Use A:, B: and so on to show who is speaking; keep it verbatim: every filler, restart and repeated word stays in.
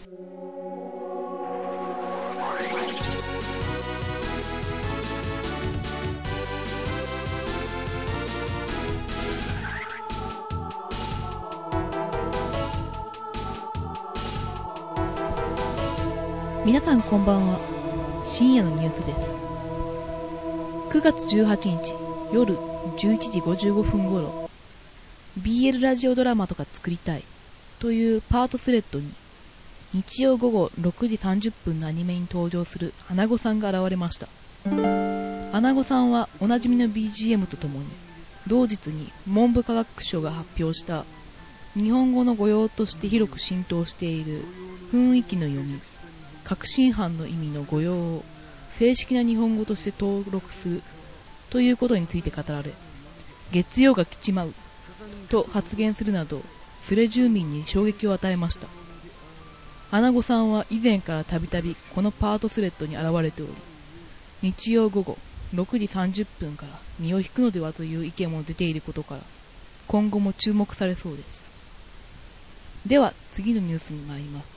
A: 皆さんこんばんは。深夜のニュースです。くがつじゅうはちにち夜じゅういちじごじゅうごふん頃、ビーエル ラジオドラマとか作りたいというパートスレッドに、日曜午後ろくじさんじゅっぷんのアニメに登場するアナゴさんが現れました。アナゴさんはおなじみの ビージーエム とともに、同日に文部科学省が発表した日本語の語用として広く浸透している雰囲気の読み、確信犯の意味の語用を正式な日本語として登録するということについて語られ、月曜が来ちまうと発言するなど、スレ住民に衝撃を与えました。アナゴさんは以前からたびたびこのパートスレッドに現れており、日曜午後ろくじさんじゅっぷんから身を引くのではという意見も出ていることから、今後も注目されそうです。では次のニュースに参ります。